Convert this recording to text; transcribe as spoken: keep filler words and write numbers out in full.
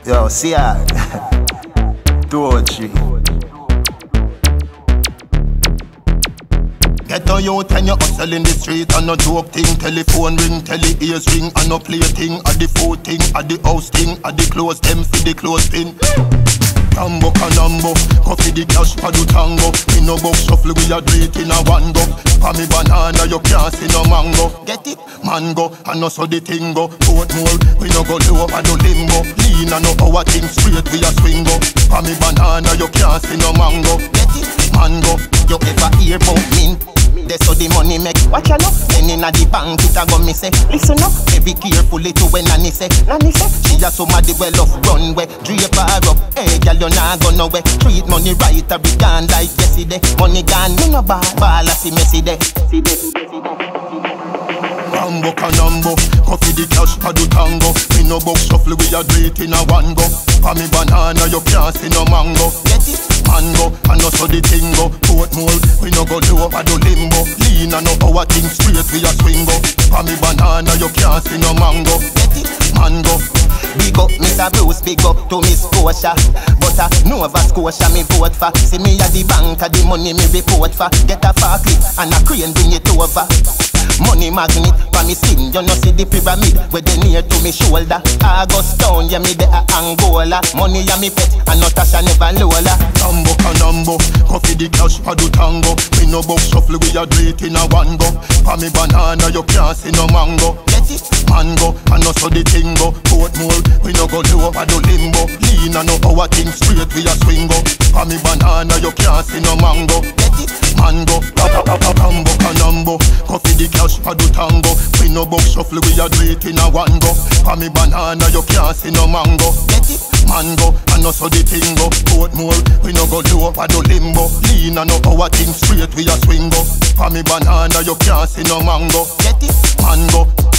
Yo, see ya. Two or three. Get a youth and you hustle in the street and no joke thing. Telephone ring, tele ears ring and no play thing. At the food thing, at the house thing, at the clothes them for the clothes pin. Tambo canambo, coffee the cash for the tango. Me no box shuffle, we a do it in a one go. For me banana, you can't see no mango. Get it? Mango, and no so the thing go. Portmore, we no go low over the limbo. Lean and no our thing straight, we a swing go. For me banana, you can't see no mango. Get it? Mango, you ever hear about mint? That's how the money make. Watch ya know. Then inna the bank it a go me say. Listen up, be careful to when Nanny say. Nanny say she a somebody well off runway. Drape her up, hey girl you nah go nowhere. Treat money right a be gone like yesterday. Money gone, me no ball, ball a see messy day. See day, see day, see day. Rambo canambo, coffee the cash for the tango. Me no box shuffle, we a do it in a one go. For me banana, you can't see no mango. Get it? Mango, and no so the thing go. Portmore, we no go low over the limbo. Lean and no our thing straight, we a swing go. For me banana, you can't see no mango. Get it? Mango. Big up Mister Bruce, big up to Miss Scotia. But a Nova Scotia me vote for. See me at the bank, a the money me report for. Get a forklift and a crane bring it over. Money magnet, for me skin, you know see the pyramid where they near to me shoulder. August town, yeah me there a Angola. Money ya me pet, and not Tasha never Lola. Tambo canambo, coffee the cash for the tango. Me no box shuffle, we a do it in a one go. For me banana, you can't see no mango. Get it? Mango, and not so the thing go. Portmore, we no go low over the limbo. Lean and no our thing straight, we a swing go. For me banana, you can't see no mango. Get it? Mango, tambo canambo, coffee the cash for the tango. We no box shuffle, we a do it in a one go. For me banana, you can't see no mango. Get it? Mango, and no so the thing go. Portmore, we no go low over the limbo. Lean and no our thing straight, we a swing go. For me banana, you can't see no mango. Get it? Mango.